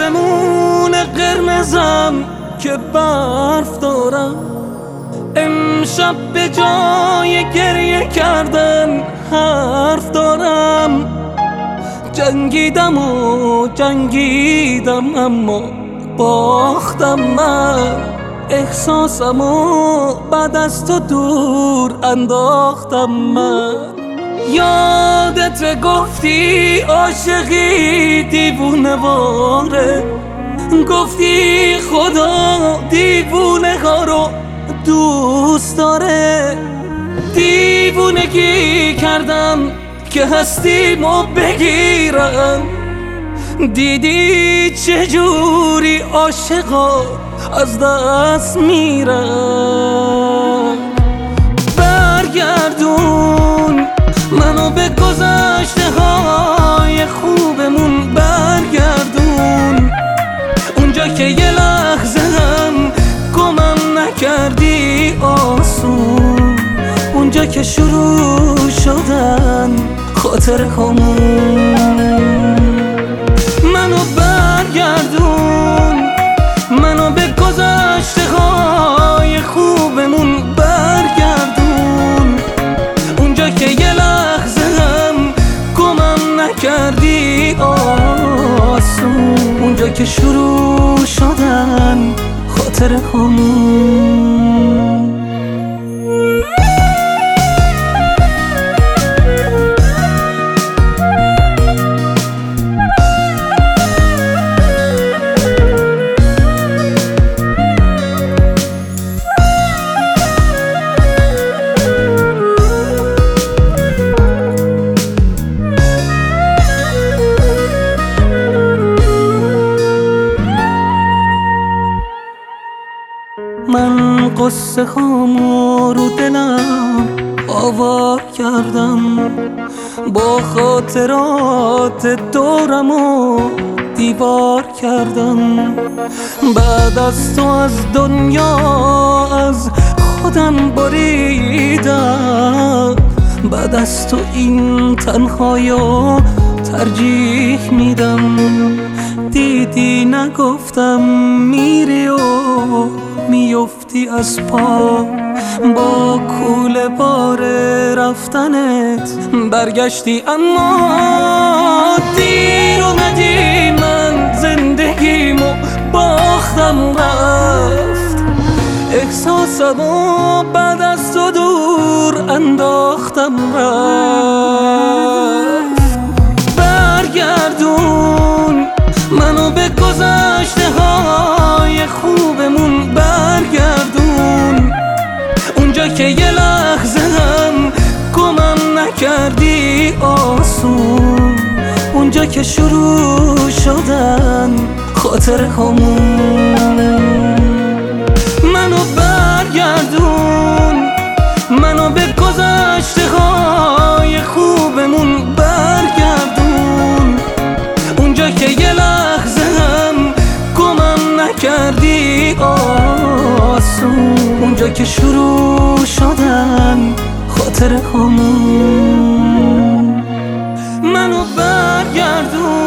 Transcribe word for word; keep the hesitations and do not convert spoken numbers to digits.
آسمون قرمزم که برف دارم، امشب به جای گریه کردن حرف دارم. جنگیدم و جنگیدم اما باختم من، احساسم و بعد از تو دور انداختم من. یادت گفتی عاشقی دیوونه واره، گفتی خدا دیوونه ها رو دوست داره. دیوونگی کردم که هستیمو بگیرم، دیدی چجوری عاشقا از دست میرن. برگردون منو به گذشته های خوبمون، برگردون اونجا که یه لحظه هم گمم نکردی آسون، اونجا که شروع شدن خاطر همون. منو برگردون منو به گذشته های خوبمون، برگردون اونجا که یه لحظه هم گمم نکردی آسون، اونجا که شروع شدن خاطر همون. من قصه هامو رو دلم آوار کردم، با خاطرات دورم و دیوار کردم. بعد از تو از دنیا از خودم بریدم، بعد از تو این تنهاییو ترجیح میدم. دیدی نگفتم میری و میفتی از پا، با کوله بار رفتنت برگشتی اما دیر اومدی. من زندگیمو باختم رفت، احساسمو بعد از تو دور انداختم رفت. برگردون منو به گذشته های خوبمون، برگردون اونجا که یه لحظه هم گمم نکردی آسون، اونجا که شروع شدن خاطر همون. منو برگردون منو به گذشته های خوبمون، برگردون اونجا که یه لحظه هم گمم نکردی آسون، اونجا که شروع شدن خاطر همون. منو برگردون